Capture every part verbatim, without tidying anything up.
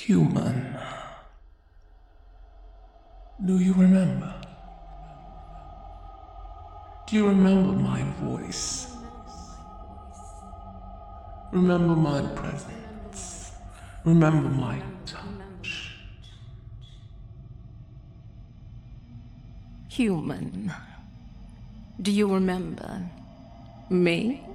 Human. Do you remember? Do you remember my voice? Remember my presence? Remember my touch? Human. Do you remember me?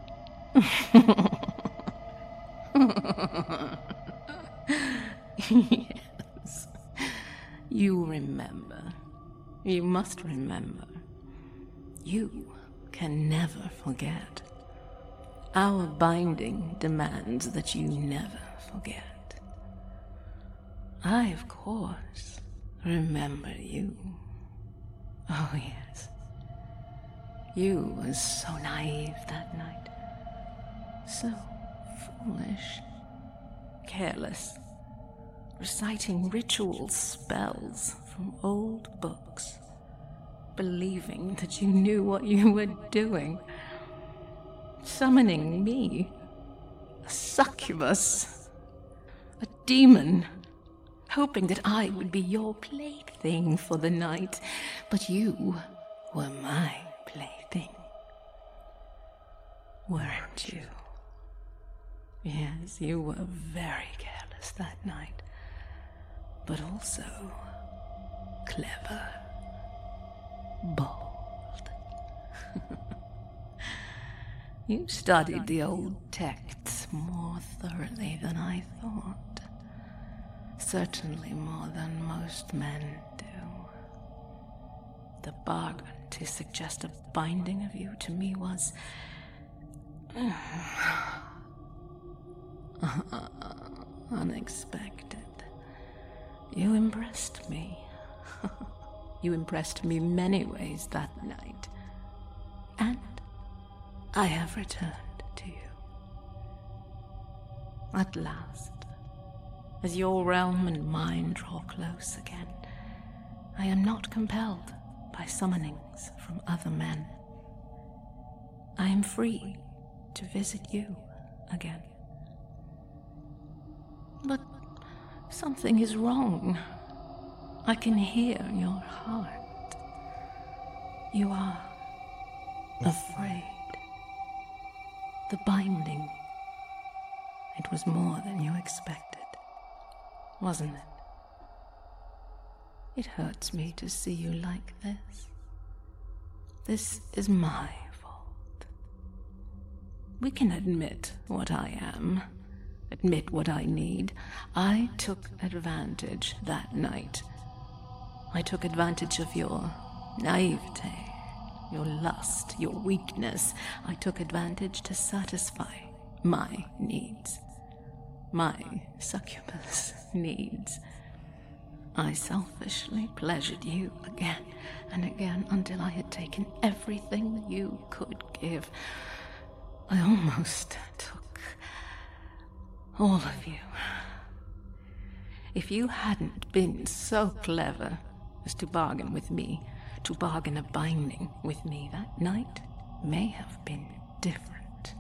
Yes. You remember. You must remember. You can never forget. Our binding demands that you never forget. I, of course, remember you. Oh, yes. You were so naive that night. So foolish. Careless. Reciting ritual spells from old books. Believing that you knew what you were doing. Summoning me. A succubus. A demon. Hoping that I would be your plaything for the night. But you were my plaything. Weren't you? Yes, you were very careless that night. But also clever. Bold. You studied the old texts more thoroughly than I thought. Certainly more than most men do. The bargain to suggest a binding of you to me was unexpected. You impressed me. You impressed me many ways that night. And I have returned to you. At last, as your realm and mine draw close again, I am not compelled by summonings from other men. I am free to visit you again. But something is wrong. I can hear your heart. You are afraid. The binding. It was more than you expected, wasn't it? It hurts me to see you like this. This is my fault. We can admit what I am, admit what I need. I took advantage that night. I took advantage of your naivete, your lust, your weakness. I took advantage to satisfy my needs, my succubus needs. I selfishly pleasured you again and again until I had taken everything that you could give. I almost took all of you. If you hadn't been so clever as to bargain with me, to bargain a binding with me, that night may have been different.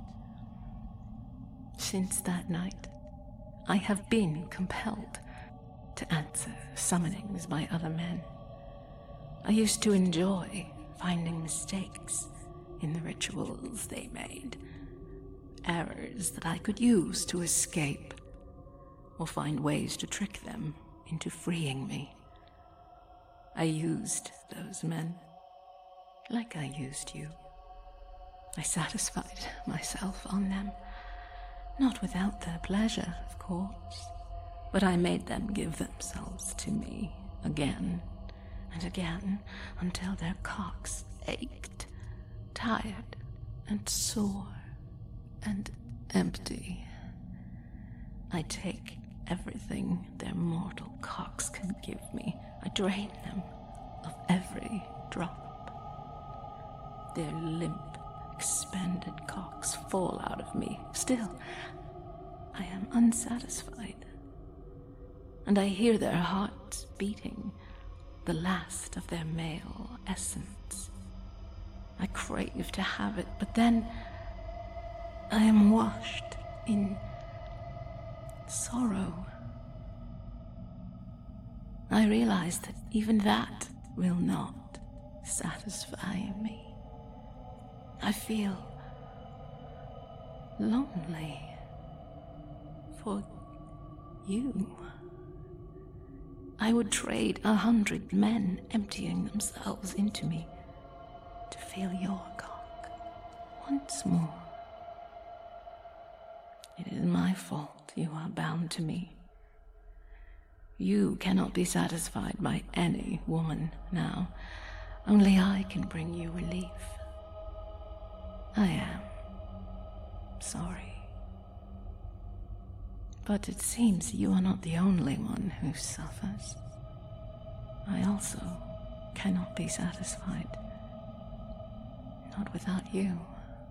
Since that night, I have been compelled to answer summonings by other men. I used to enjoy finding mistakes in the rituals they made, errors that I could use to escape, or find ways to trick them into freeing me. I used those men like I used you. I satisfied myself on them, not without their pleasure, of course, but I made them give themselves to me again and again until their cocks ached, tired and sore and empty. I take everything their mortal cocks can give me. I drain them of every drop. Their limp, expended cocks fall out of me. Still, I am unsatisfied. And I hear their hearts beating, the last of their male essence. I crave to have it, but then I am washed in sorrow I realize that even that will not satisfy me. I feel lonely for you. I would trade a hundred men emptying themselves into me to feel your cock once more. It is my fault you are bound to me. You cannot be satisfied by any woman now. Only I can bring you relief. I am sorry. But it seems you are not the only one who suffers. I also cannot be satisfied. Not without you.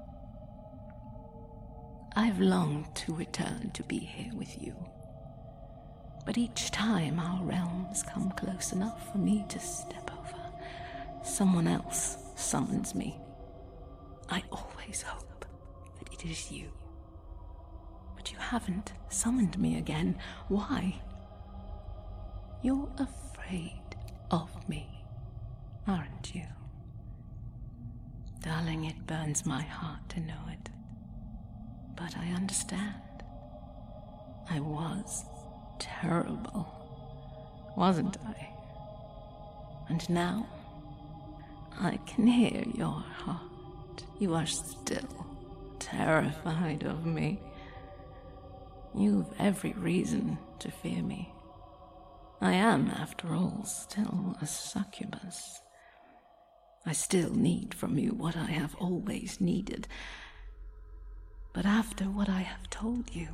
I've longed to return to be here with you. But each time our realms come close enough for me to step over, someone else summons me. I always hope that it is you. But you haven't summoned me again. Why? You're afraid of me, aren't you? Darling, it burns my heart to know it. But I understand. I was terrible, wasn't I? And now, I can hear your heart. You are still terrified of me. You've every reason to fear me. I am, after all, still a succubus. I still need from you what I have always needed. But after what I have told you,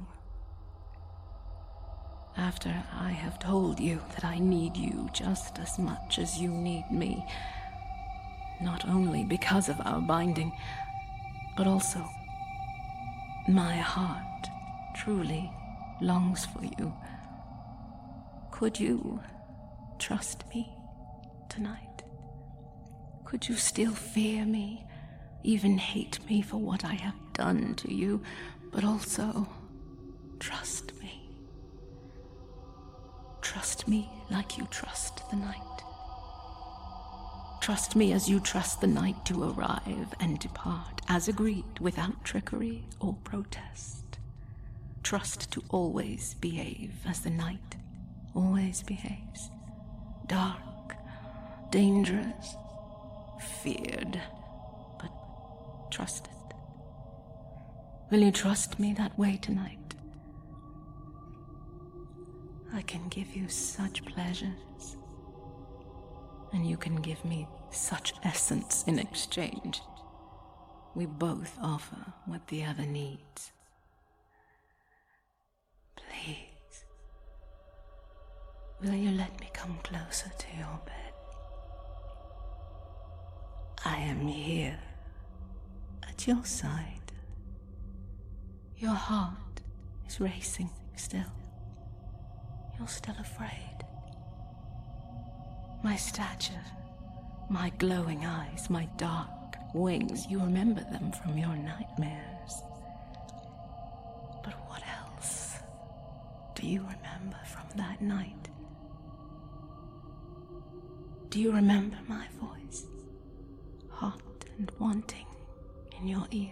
after I have told you that I need you just as much as you need me, not only because of our binding, but also my heart truly longs for you. Could you trust me tonight? Could you still fear me, even hate me for what I have done to you, but also trust me? Trust me like you trust the night. Trust me as you trust the night to arrive and depart, as agreed, without trickery or protest. Trust to always behave as the night always behaves. Dark, dangerous, feared, but trusted. Will you trust me that way tonight? I can give you such pleasures, and you can give me such essence in exchange. We both offer what the other needs. Please, will you let me come closer to your bed? I am here, at your side. Your heart is racing still. You're still afraid. My stature, my glowing eyes, my dark wings, you remember them from your nightmares. But what else do you remember from that night? Do you remember my voice, hot and wanting in your ears?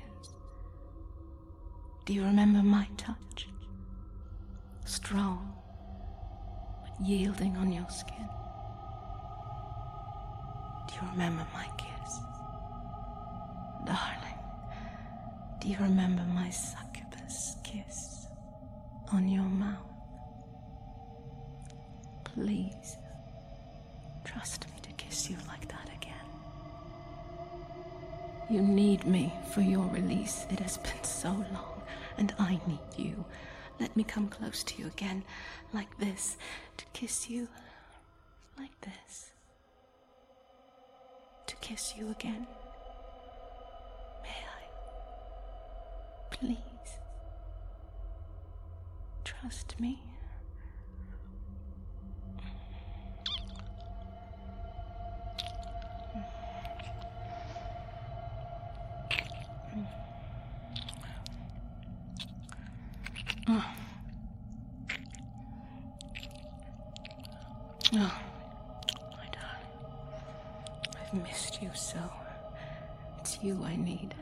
Do you remember my touch, strong but yielding on your skin? Do you remember my kiss? Darling, do you remember my succubus kiss on your mouth? Please, trust me to kiss you like that again. You need me for your release. It has been so long, and I need you. Let me come close to you again, like this, to kiss you like this. To kiss you again. May I? Please. Trust me. Oh, my darling. I've missed you so. It's you I need.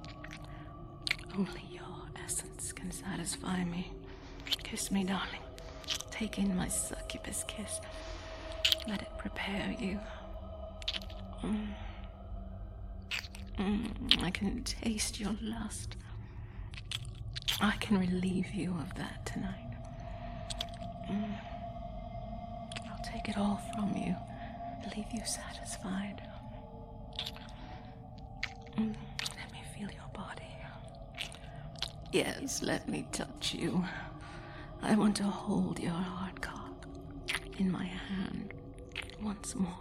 Only your essence can satisfy me. Kiss me, darling. Take in my succubus kiss. Let it prepare you. Mm. Mm, I can taste your lust. I can relieve you of that tonight. Mm. I'll take it all from you, leave you satisfied. Mm. Let me feel your body. Yes, let me touch you. I want to hold your hard cock in my hand once more.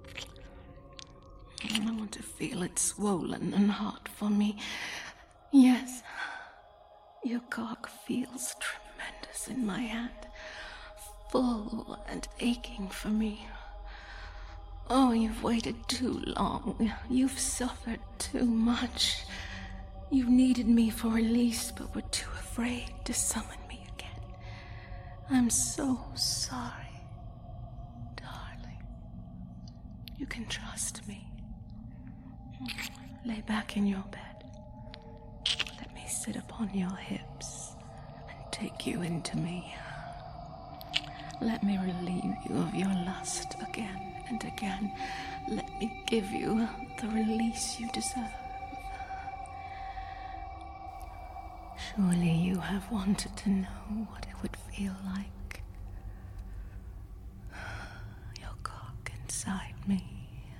I want to feel it swollen and hot for me. Yes, your cock feels tremendous in my hand, full and aching for me. Oh, you've waited too long. You've suffered too much. You've needed me for release, but were too afraid to summon me again. I'm so sorry, darling. You can trust me. Lay back in your bed. Let me sit upon your hips and take you into me. Let me relieve you of your lust again and again. Let me give you the release you deserve. Surely you have wanted to know what it would feel like. Your cock inside me.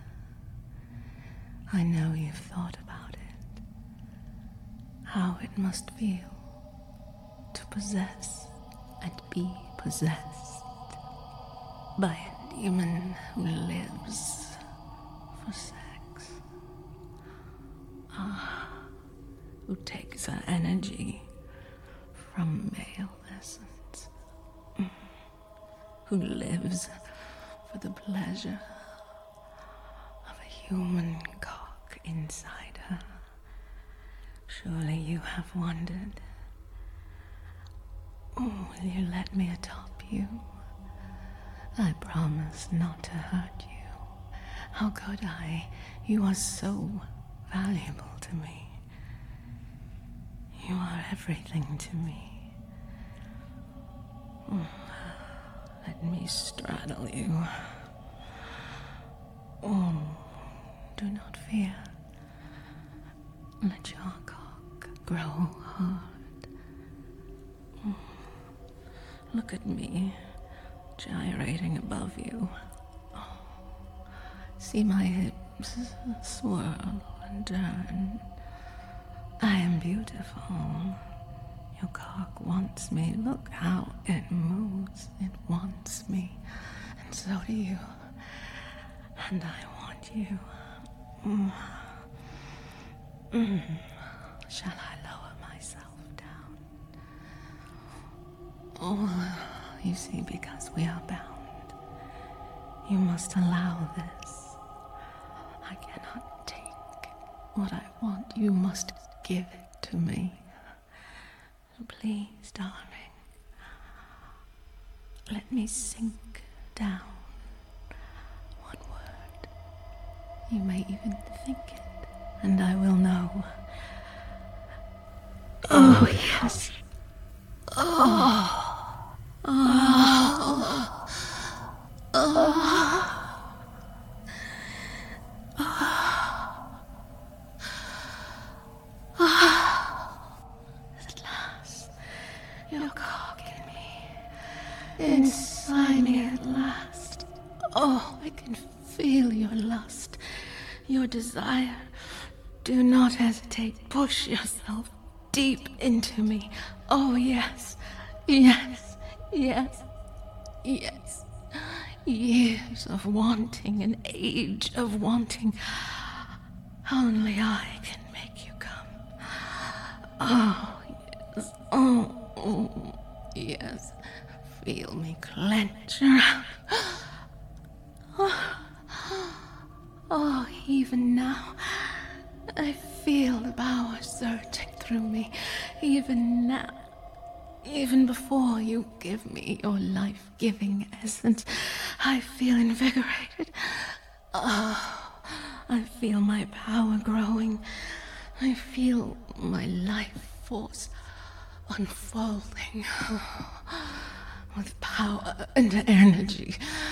I know you've thought about it. How it must feel to possess and be possessed by a demon who lives for sex. Ah, who takes her energy from male essence. Mm. Who lives for the pleasure of a human cock inside her. Surely you have wondered. Oh, will you let me atop you? I promise not to hurt you. How could I? You are so valuable to me. You are everything to me. Oh, let me straddle you. Oh, do not fear. Let your cock grow hard. Oh, look at me, gyrating above you. Oh, see my hips swirl and turn. I am beautiful. Your cock wants me. Look how it moves. It wants me. And so do you. And I want you. Mm. Mm. Shall I lower myself down? Oh, you see, because we are bound, you must allow this. I cannot take what I want. You must give it to me. Please, darling, let me sink down. One word. You may even think it, and I will know. Oh, yes. Oh. Oh. Oh. Your cock in me, inside me at last. Oh, I can feel your lust, your desire. Do not hesitate. Push yourself deep into me. Oh, yes, yes, yes, yes. Years of wanting, an age of wanting. Only I can make you come. Oh, yes. Oh. Oh, yes. Feel me clench around. Oh, oh, even now, I feel the power surging through me. Even now, Even before you give me your life-giving essence, I feel invigorated. Oh, I feel my power growing. I feel my life force unfolding with power and energy.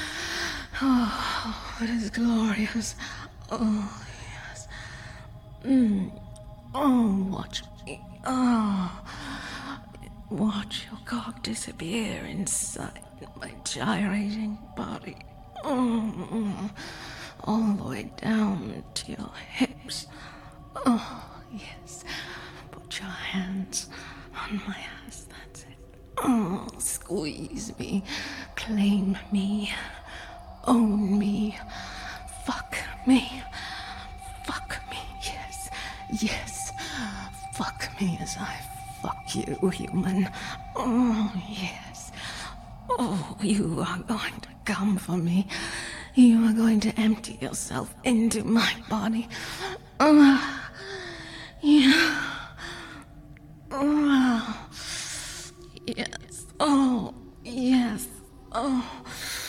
Oh, it is glorious. Oh, yes. Mm. Oh, watch me. Oh, watch your cock disappear inside my gyrating body. Oh, all the way down to your hips. Oh, yes. Put your hands on my ass, that's it. Oh, squeeze me, claim me, own me, fuck me, fuck me, yes, yes, fuck me as I fuck you, human. Oh, yes. Oh, you are going to come for me. You are going to empty yourself into my body. Oh, yeah. Oh, yes. Oh, yes. Oh,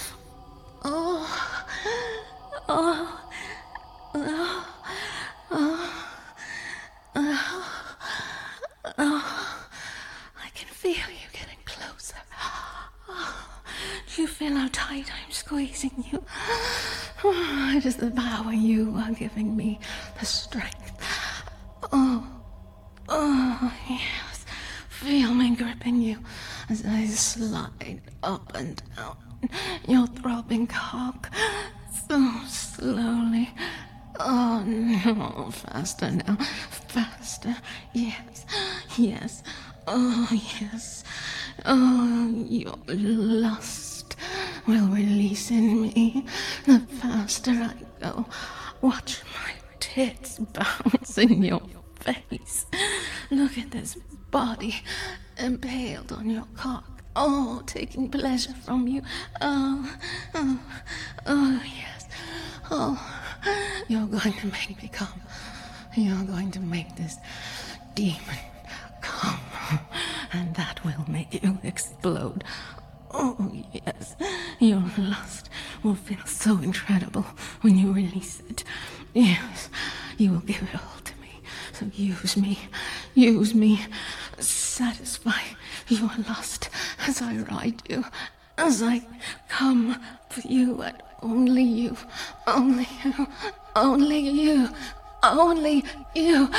oh, oh, oh, oh, oh, oh. I can feel you getting closer. Oh, do you feel how tight I'm squeezing you? Oh, it is the power you are giving me, the strength. Oh, oh, yes. Feel me gripping you as I slide up and down your throbbing cock so slowly. Oh, no, faster now, faster. Yes, yes, oh, yes. Oh, your lust will release in me the faster I go. Watch my tits bounce in your face. Look at this body impaled on your cock. Oh, taking pleasure from you. Oh, oh, oh, yes. Oh, you're going to make me come. You're going to make this demon come. And that will make you explode. Oh, yes. Your lust will feel so incredible when you release it. Yes, you will give it all to me. So use me. Use me. Satisfy your lust as I ride you. As I come for you and only you. Only you. Only you. Only you.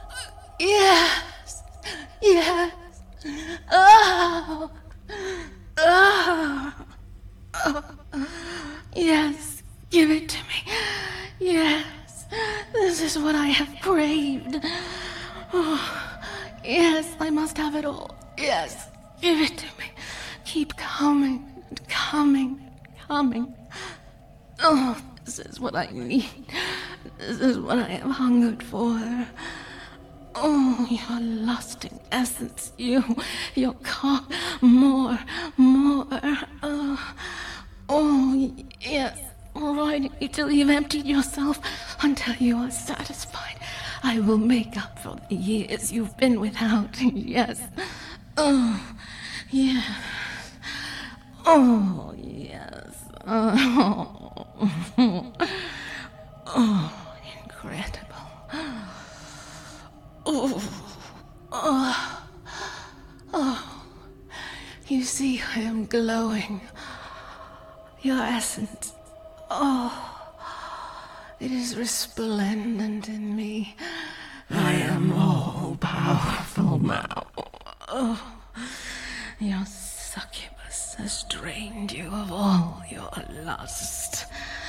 Yes. Yes. Oh. Oh. Oh. Yes. Give it to me. Yes. This is what I have craved. Oh. Yes, I must have it all. Yes. Give it to me. Keep coming and coming and coming. Oh, this is what I need. This is what I have hungered for. Oh, your lusting essence, you, your cock, more, more. Oh, oh, yes, riding you till you've emptied yourself, until you are satisfied. I will make up for the years you've been without. Yes. Oh, yes. Oh, yes. Oh, oh, incredible. Oh, oh, oh. You see, I am glowing. Your essence. Oh. It is resplendent in me. I am all powerful now. Oh, your succubus has drained you of all your lust.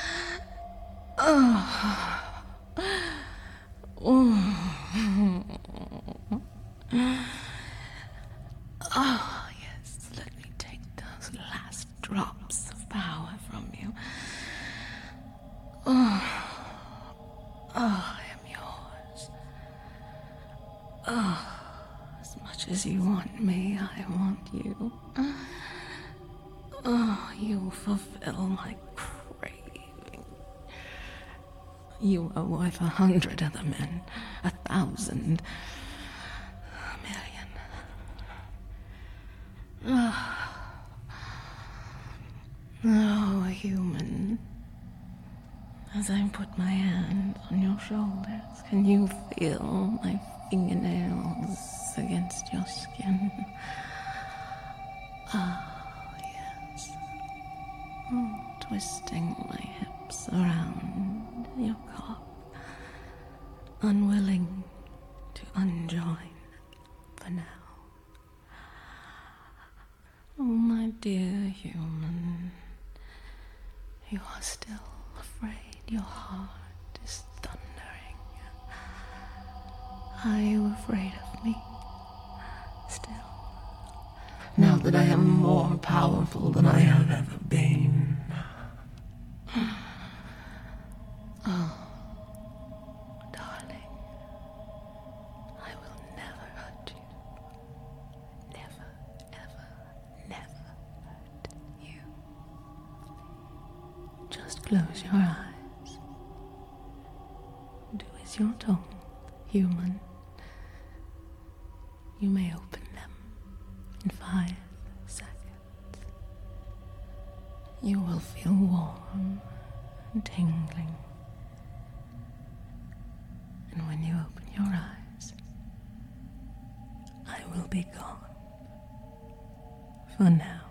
Oh. Oh. Oh, yes, let me take those last drops of power from you. Oh. Oh, I am yours. Oh, as much as you want me, I want you. Oh, you fulfill my craving. You are worth a hundred other men, a thousand, a million. Oh, human. As I put my hand on your shoulders, can you feel my fingernails against your skin? Ah, yes. Oh, twisting my hips around your cock, unwilling to unjoin for now. Oh, my dear human, you are still afraid. Your heart is thundering. Are you afraid of me? Still? Now that I am more powerful than I have ever been. Oh, darling, I will never hurt you. Never, ever, never hurt you. Just close your eyes. Do as you're told, human. You may open them in five seconds. You will feel warm and tingling. And when you open your eyes, I will be gone. For now.